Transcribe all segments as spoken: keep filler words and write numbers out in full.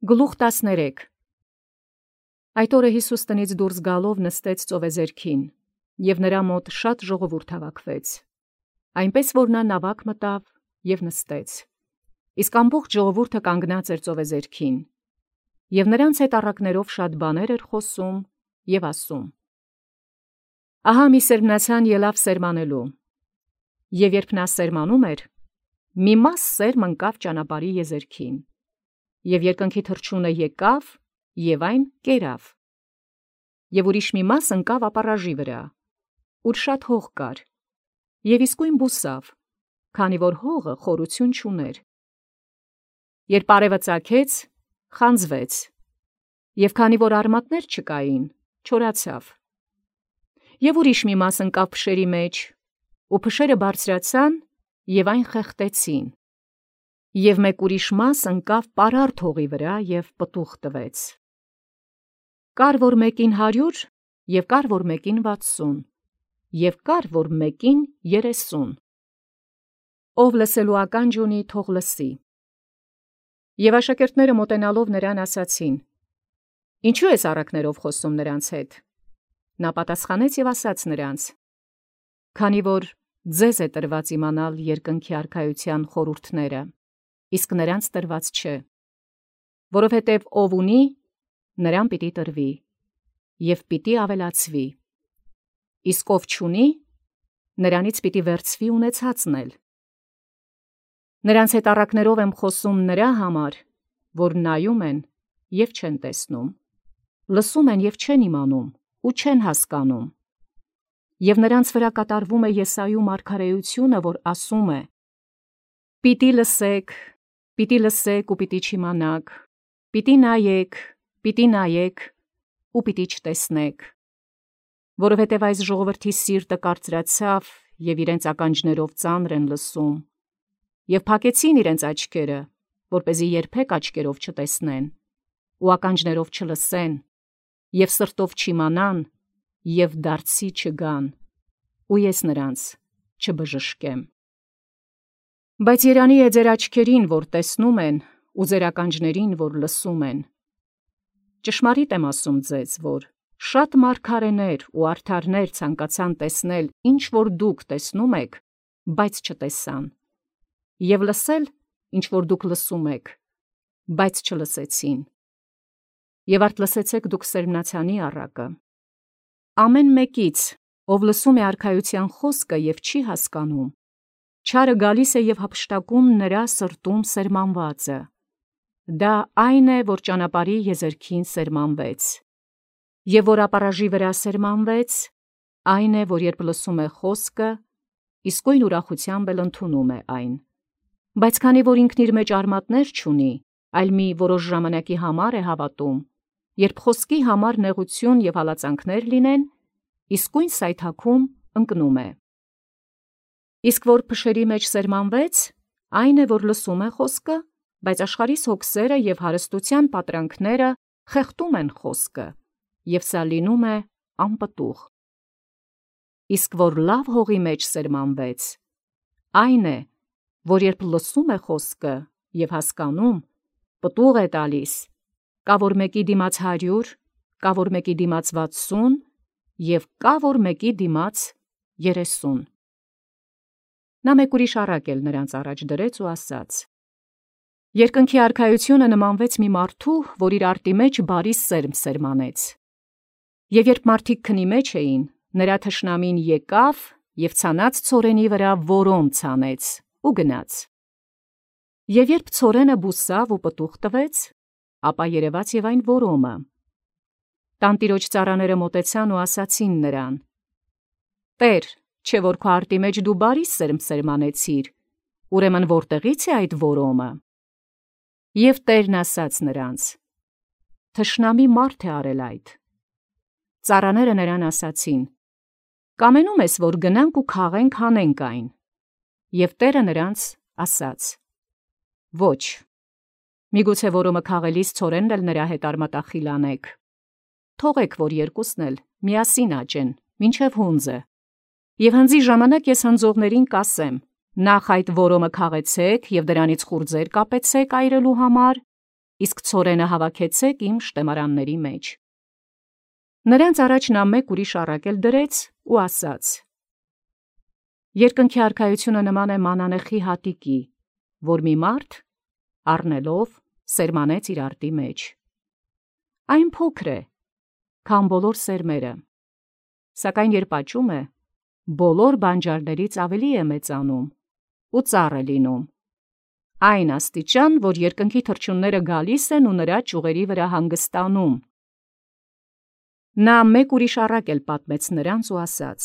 Գլուխ տասներեք Այդ օրը Հիսուս տնից դուրս գալով նստեց ծովեզերքին, և նրա մոտ շատ ժողովուրդ հավաքվեց, այնպես որ նա նավակ մտավ և նստեց, իսկ ամբողջ ժողովուրդը կանգնած էր ծովեզերքին, և նրանց հետ առակներով շատ բաներ էր խոսում և ասում. Ահա մի սերմնացան ելավ սերմանելու, և երբ նա սերմանում էր, մի մաս սերմ ընկավ ճանապարհի եզերքին, և երկնքի թռչունը եկավ և այն կերավ, և ուրիշ մի մաս ընկավ ապառաժի վրա, ուր շատ հող կար, և իսկույն բուսավ, քանի որ հողը խորություն չուներ. երբ արևը ծագեց, խանձվեց, և քանի որ արմատներ չկային, չորացավ, և ուրիշ մի մաս ընկավ փշերի մեջ, ու փշերը բարձրացան և այն խեղդեցին, և մեկ ուրիշ մաս ընկավ պարարտ հողի վրա և պտուղ տվեց. Կար որ մեկին հարյուր, և կար որ մեկին վաթսուն, և կար որ մեկին երեսուն. Ով լսելու ականջ ունի, թող լսի։ Եւ աշակերտները մոտենալով նրան ասացին. Ինչու ես առակներով խոսում նրանց հետ։ Նա պատասխանեց և ասաց նրանց. Քանի որ ձեզ է տրված իմանալ երկնքի արքայության խորհուրդները, իսկ նրանց տրված չէ, որովհետև ով ունի, նրան պիտի տրվի, և պիտի ավելացվի, իսկ ով չունի, նրանից պիտի վերցվի ունեցածն էլ։ Նրանց հետ առակներով եմ խոսում նրա համար, որ նայում են և չեն տեսնում, լսում են և չեն իմանում ու չեն հասկանում, և նրանց վրա կատարվում է Եսայու մարգարեությունը, որ ասում է. Պիտի լսեք, պիտի լսեք ու պիտի չիմանաք, պիտի նայեք, պիտի նայեք ու պիտի չտեսնեք, որովհետև այս ժողովրդի սիրտը կարծրացավ և իրենց ականջներով ծանր են լսում, և փակեցին իրենց աչքերը, որպեսզի երբեք աչքերով չտեսնեն, ու ականջներով չլսեն, և սրտով չիմանան, և դարձի չգան, ու ես նրանց չբժշկեմ։ Բայց երանի է ձեր աչքերին, որ տեսնում են, ու ձեր ականջներին, որ լսում են։ Ճշմարիտ եմ ասում ձեզ, որ շատ մարգարեներ ու արդարներ ցանկացան տեսնել, ինչ որ դուք տեսնում եք, բայց չտեսան, և լսել, ինչ որ դուք լսում եք, բայց չլսեցին։ Եվ արդ լսեցեք դուք սերմնացանի առակը։ Ամեն մեկից, ով լսում է արքայության խոսքը և չի հասկանում, չարը գալիս է և հափշտակում նրա սրտում սերմանվածը։ Դա այն է, որ ճանապարհի եզերքին սերմանվեց, և որ ապառաժի վրա սերմանվեց, այն է, որ երբ լսում է խոսքը, իսկույն ուրախությամբ էլ ընդունում է այն, բայց քանի որ ինքն իր մեջ արմատներ չունի, այլ մի որոշ ժամանակի համար է հավատում, երբ խոսքի համար նեղություն և հալածանքներ լինեն, իսկույն սայթաքում ընկնում է։ Իսկ որ փշերի մեջ սերմանվեց, այն է, որ լսում է խոսքը, բայց աշխարհիս հոգսերը և հարստության պատրանքները խեղդում են խոսքը, և սա լինում է անպտուղ։ Իսկ որ լավ հողի մեջ սերմանվեց, այն է, որ երբ լսում է խոսքը և հասկանում, պտուղ է տալիս, կա որ մեկի դիմաց հարյուր, կա որ մեկի դիմաց վաթսուն, և կա որ մեկի դիմաց երեսուն։ Նա մեկ ուրիշ առակ էլ նրանց առաջ դրեց ու ասաց. Երկնքի արքայությունը նմանվեց մի մարդու, որ իր արտի մեջ բարի սերմ սերմանեց։ Եվ երբ մարդիկ քնի մեջ էին, նրա թշնամին եկավ և ցանած ցորենի վրա որոն ցանեց ու գնաց։ Եվ երբ ցորենը բուսավ ու պտուղ տվեց, ապա երևաց և այն որոմը։ Տանտիրոջ ծառաները մոտեցան ու ասացին նրան. Տեր, չէ որ քո արտի մեջ դու բարի սերմ սերմանեցիր, ուրեմն որտեղից է այդ որոմը։ Եվ Տերն ասաց նրանց. Թշնամի մարդ է արել այդ։ Ծառաները նրան ասացին. Կամենում ես, որ գնանք ու քաղենք հանենք այն։ Եվ Տերը նրանց ասաց. Ոչ, միգուցե որոմը քաղելիս ցորենն էլ նրա հետ արմատախիլ անեք։ Թողեք, որ երկուսն էլ միասին աճեն, մինչև հունձը։ Եվ հնձի ժամանակ ես հնձողներին կասեմ. նախ այդ որոմը քաղեցեք և դրանից խուրձեր կապեցեք այրելու համար, իսկ ցորենը հավաքեցեք իմ շտեմարանների մեջ։ Նրանց առաջ նա մեկ ուրիշ առակել դրեց ու ասաց. Երկնքի արքայությունը նման է մանանեխի հատիկի, որ մի մարդ առնելով սերմանեց իր արտի մեջ։ Այն փոքր է, քան բոլոր սերմերը, սակայն երբ աճում է, բոլոր բանջարներից ավելի է մեծանում ու ծառ է լինում, այն աստիճան, որ երկնքի թռչունները գալիս են ու նրա ճյուղերի վրա հանգստանում։ Նա մեկ ուրիշ առակել պատմեց նրանց ու ասաց.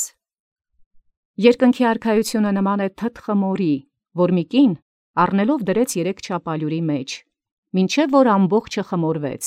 Երկնքի արքայությունը նման է թթխ մորի, որ մի կին առնելով դրեց երեք չափալյուրի մեջ, մինչև որ ամբողջը խմորվեց։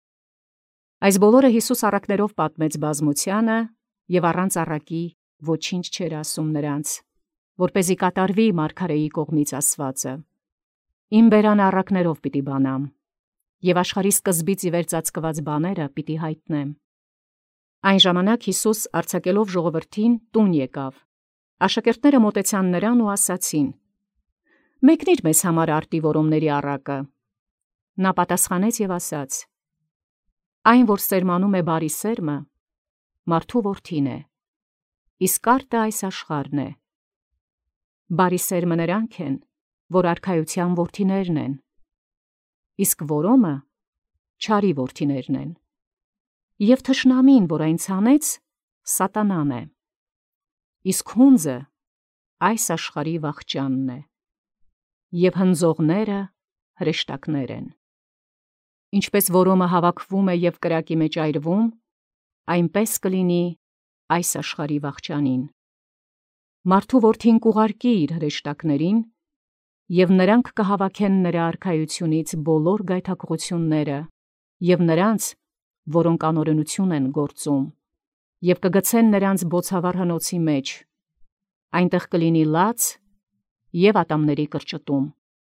Այս բոլորը Հիսուս առակներով պատմեց բազմությանը և առանց առակի ոչինչ չէր ասում նրանց, որպեսզի կատարվի մարգարեի կողմից ասվածը. Իմ բերանը առակներով պիտի բանամ, և աշխարհի սկզբից ի վեր ծածկված բաները պիտի հայտնեմ։ Այն ժամանակ Հիսուս արձակելով ժողովրդին տուն եկավ։ Աշակերտները մոտեցան նրան ու ասացին. Մեկնիր մեզ համար արտի որոմների առակը։ Նա պատասխանեց և ասաց. Այն, որ սերմանում է բարի սերմը, մարդու որդին է, իսկ արտը այս աշխարհն է։ Բարի սերմը նրանք են, որ արքայության որդիներն են, իսկ որոմը չարի որդիներն են։ Եվ թշնամին, որ այն ցանեց, սատանան է, իսկ հունձը այս աշխարհի վախճանն է, և հնձողները հրեշտակներ են։ Ինչպես որոմը հավաքվում է և կրակի մեջ այրվում, այնպես կլինի այս աշխարհի վախճանին։ Մարդու որդին կուղարկի իր հրեշտակներին, և նրանք կհավաքեն նրա արքայությունից բոլոր գայթակղությունները և նրանց, որոնք անօրենություն են գործում, և կգցեն նրանց բոցավառ հնոցի մեջ, այնտեղ կլինի լաց և ատամների կրճտում։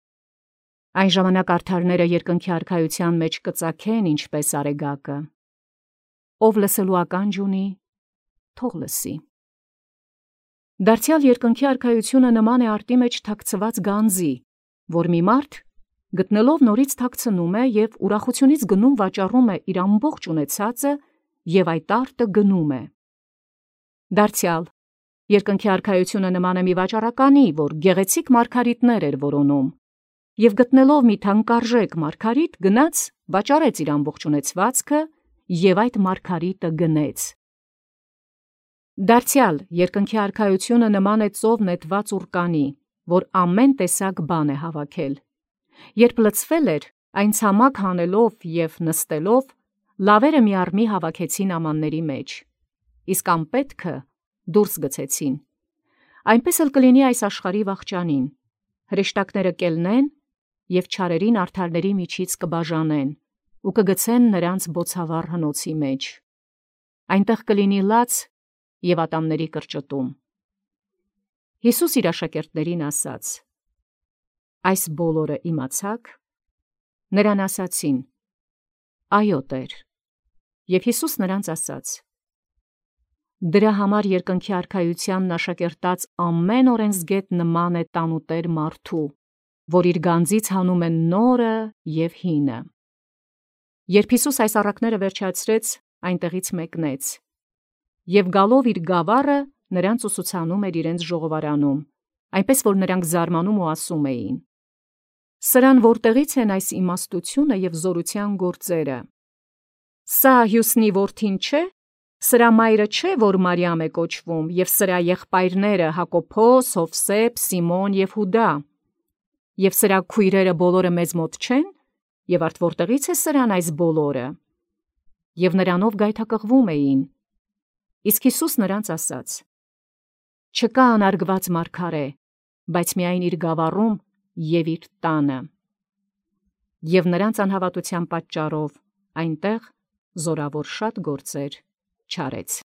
Այն ժամանակ արդարները երկնքի արքայության մեջ կծագեն ինչպես արեգակը։ Ով լսելու ականջ ունի, թող լսի։ Դարձյալ երկնքի արքայությունը նման է արտի մեջ թաքցված գանձի, որ մի մարդ գտնելով նորից թաքցնում է և ուրախությունից գնում վաճառում է իր ամբողջ ունեցածը և այդ արտը գնում է։ Դարձյալ երկնքի արքայությունը նման է մի վաճառականի, որ գեղեցիկ մարգարիտներ էր որոնում, և գտնելով մի թանկարժեք մարգարիտ գնաց վաճառեց իր ամբողջ ունեցվածքը և այդ մարգարիտը գնեց։ Դարձյալ երկնքի արքայությունը նման է ծով նետված ուռկանի, որ ամեն տեսակ բան է հավաքել։ Երբ լցվել էր, այն ցամաք հանելով և նստելով, լավերը մի առ մի հավաքեցին ամանների մեջ, իսկ անպետքը դուրս գցեցին։ Այնպես էլ կլինի այս աշխարհի վախճանին. հրեշտակները կելնեն և չարերին արդարների միջից կբաժանեն ու կգցեն նրանց բոցավառ հնոցի մեջ։ Այնտեղ կլինի լաց և ատամների կրճտում։ Հիսուս իր աշակերտներին ասաց. Այս բոլորը իմացաք։ Նրան ասացին. Այո, Տեր։ Եվ Հիսուս նրանց ասաց. Դրա համար երկնքի արքայությանն աշակերտած ամեն օրենսգետ նման է տանուտեր մարդու, որ իր գանձից հանում է նորը և հինը։ Երբ Հիսուս այս առակները վերջացրեց, այնտեղից մեկնեց, և գալով իր գավառը նրանց ուսուցանում էր իրենց ժողովարանում, այնպես որ նրանք զարմանում ու ասում էին. Սրան որտեղից են այս իմաստությունը և զորության գործերը։ Սա Հյուսնի որդին չէ, սրա մայրը չէ, որ Մարիամ է կոչվում, և սրա եղբայրները Հակոբոս, Հովսեփ, Սիմոն և Հուդա, և սրա քույրերը բոլորը մեզ մոտ չեն, և արդ որտեղից է սրան այս բոլորը։ Եվ նրանով գայթակղվում էին։ Իսկ Հիսուս նրանց ասաց. Չկա անարգված մարգարե, բայց միայն իր գավառում և իր տանը։ Եվ նրանց անհավատության պատճառով այնտեղ զորավոր շատ գործեր չարեց։